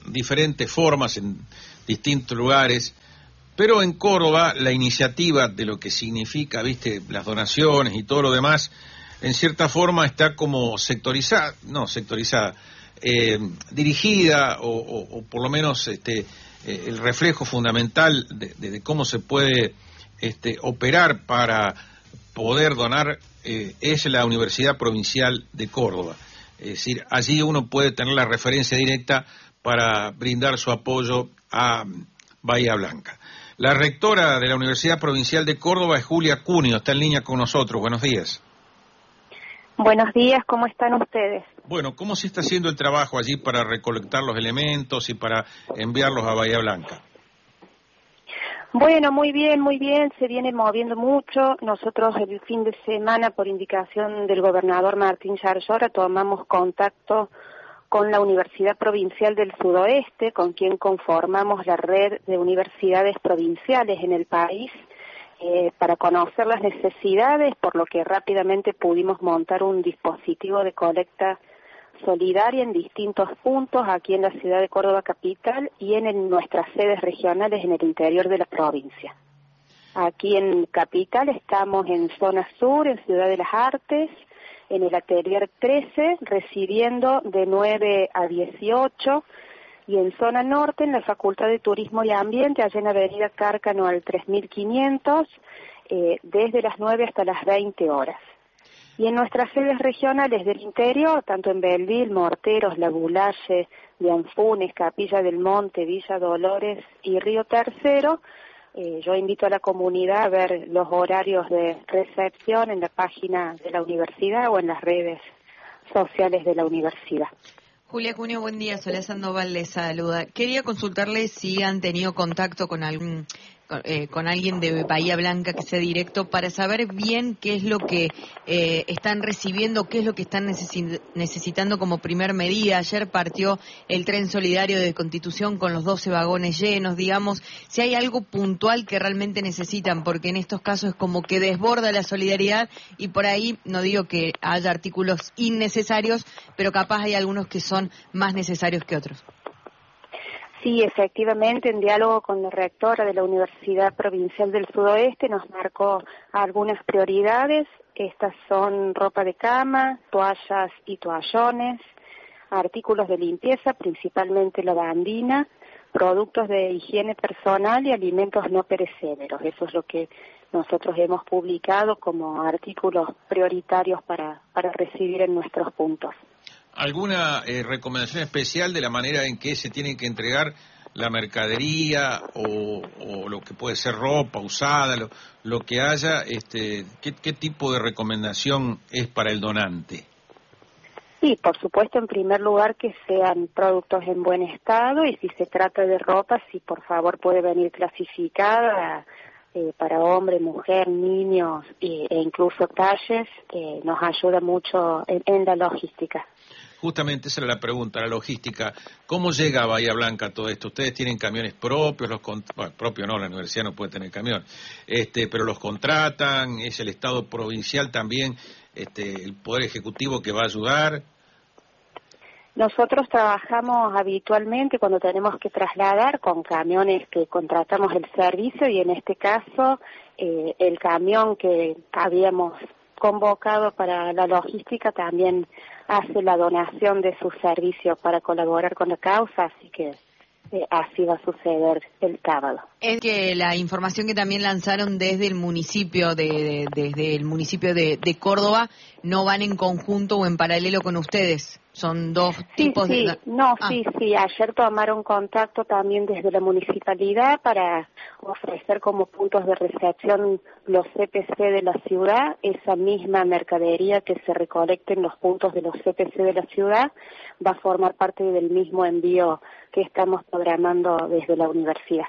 diferentes formas en distintos lugares, pero en Córdoba la iniciativa de lo que significa, viste, las donaciones y todo lo demás, en cierta forma está como sectorizada, dirigida o por lo menos el reflejo fundamental de cómo se puede operar para poder donar es la Universidad Provincial de Córdoba. Es decir, allí uno puede tener la referencia directa para brindar su apoyo a Bahía Blanca. La rectora de la Universidad Provincial de Córdoba es Julia Cunio, está en línea con nosotros. Buenos días. Buenos días, ¿cómo están ustedes? Bueno, ¿cómo se está haciendo el trabajo allí para recolectar los elementos y para enviarlos a Bahía Blanca? Bueno, muy bien, se viene moviendo mucho. Nosotros el fin de semana, por indicación del gobernador Martín Yarlora, tomamos contacto con la Universidad Provincial del Sudoeste, con quien conformamos la red de universidades provinciales en el país, para conocer las necesidades, por lo que rápidamente pudimos montar un dispositivo de colecta solidaria en distintos puntos aquí en la ciudad de Córdoba capital y en nuestras sedes regionales en el interior de la provincia. Aquí en capital estamos en zona sur, en Ciudad de las Artes, en el Atelier 13, recibiendo de 9 a 18, y en zona norte, en la Facultad de Turismo y Ambiente, allá en Avenida Cárcano al 3500, desde las 9 hasta las 20 horas. Y en nuestras sedes regionales del interior, tanto en Belville, Morteros, La Bulaye, Anfunes, Capilla del Monte, Villa Dolores y Río Tercero, yo invito a la comunidad a ver los horarios de recepción en la página de la universidad o en las redes sociales de la universidad. Julia Cunio, buen día. Soledad Sandoval les saluda. Quería consultarle si han tenido contacto con alguien de Bahía Blanca que sea directo para saber bien qué es lo que están recibiendo, qué es lo que están necesitando como primer medida. Ayer partió el tren solidario de Constitución con los 12 vagones llenos, digamos, si hay algo puntual que realmente necesitan, porque en estos casos es como que desborda la solidaridad y por ahí, no digo que haya artículos innecesarios, pero capaz hay algunos que son más necesarios que otros. Sí, efectivamente, en diálogo con la rectora de la Universidad Provincial del Sudoeste nos marcó algunas prioridades. Estas son ropa de cama, toallas y toallones, artículos de limpieza, principalmente lavandina, productos de higiene personal y alimentos no perecederos. Eso es lo que nosotros hemos publicado como artículos prioritarios para recibir en nuestros puntos. ¿Alguna recomendación especial de la manera en que se tiene que entregar la mercadería o lo que puede ser ropa usada, lo que haya? ¿Qué tipo de recomendación es para el donante? Sí, por supuesto, en primer lugar que sean productos en buen estado, y si se trata de ropa, sí, por favor, puede venir clasificada para hombre, mujer, niños e incluso talles. Nos ayuda mucho en la logística. Justamente esa era la pregunta, la logística. ¿Cómo llega a Bahía Blanca todo esto? ¿Ustedes tienen camiones propios? Propio no, la universidad no puede tener camión. Pero los contratan, es el Estado provincial también, el Poder Ejecutivo que va a ayudar. Nosotros trabajamos habitualmente cuando tenemos que trasladar con camiones que contratamos el servicio, y en este caso el camión que habíamos convocado para la logística también hace la donación de su servicio para colaborar con la causa, así que así va a suceder el sábado. Es que la información que también lanzaron desde el municipio de Córdoba no van en conjunto o en paralelo con ustedes. Son dos tipos de... Sí, ayer tomaron contacto también desde la municipalidad para ofrecer como puntos de recepción los CPC de la ciudad. Esa misma mercadería que se recolecte en los puntos de los CPC de la ciudad va a formar parte del mismo envío que estamos programando desde la universidad.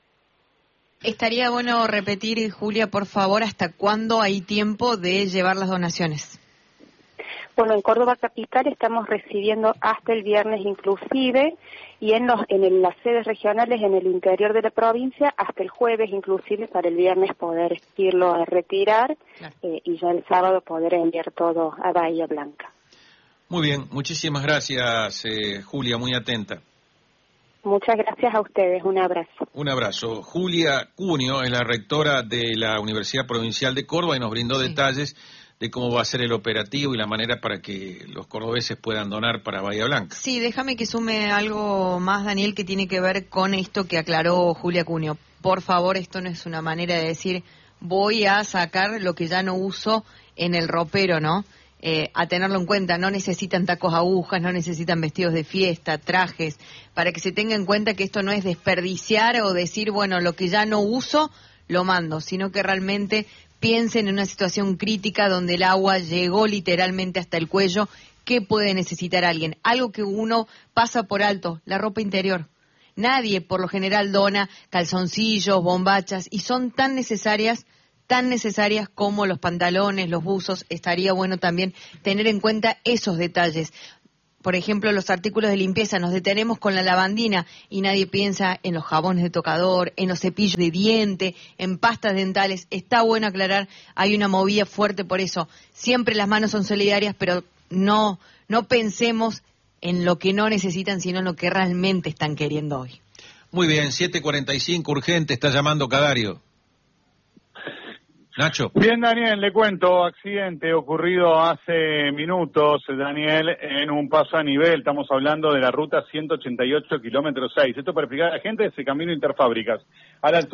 Estaría bueno repetir, Julia, por favor, ¿hasta cuándo hay tiempo de llevar las donaciones? Bueno, en Córdoba capital estamos recibiendo hasta el viernes inclusive, y en las sedes regionales en el interior de la provincia hasta el jueves inclusive, para el viernes poder irlo a retirar. Claro. Y ya el sábado poder enviar todo a Bahía Blanca. Muy bien, muchísimas gracias, Julia, muy atenta. Muchas gracias a ustedes, un abrazo. Un abrazo. Julia Cunio es la rectora de la Universidad Provincial de Córdoba y nos brindó detalles de cómo va a ser el operativo y la manera para que los cordobeses puedan donar para Bahía Blanca. Sí, déjame que sume algo más, Daniel, que tiene que ver con esto que aclaró Julia Cunio. Por favor, esto no es una manera de decir voy a sacar lo que ya no uso en el ropero, ¿no? A tenerlo en cuenta, no necesitan tacos agujas, no necesitan vestidos de fiesta, trajes, para que se tenga en cuenta que esto no es desperdiciar o decir, bueno, lo que ya no uso, lo mando, sino que realmente piensen en una situación crítica donde el agua llegó literalmente hasta el cuello. ¿Qué puede necesitar alguien? Algo que uno pasa por alto, la ropa interior. Nadie, por lo general, dona calzoncillos, bombachas, y son tan necesarias como los pantalones, los buzos. Estaría bueno también tener en cuenta esos detalles. Por ejemplo, los artículos de limpieza, nos detenemos con la lavandina y nadie piensa en los jabones de tocador, en los cepillos de diente, en pastas dentales. Está bueno aclarar, hay una movida fuerte por eso. Siempre las manos son solidarias, pero no pensemos en lo que no necesitan, sino en lo que realmente están queriendo hoy. Muy bien, 7:45, urgente, está llamando Cadario. Nacho. Bien, Daniel, le cuento, accidente ocurrido hace minutos, Daniel, en un paso a nivel. Estamos hablando de la ruta 188, kilómetro 6. Esto para explicar a la gente, ese camino Interfábricas. A la altura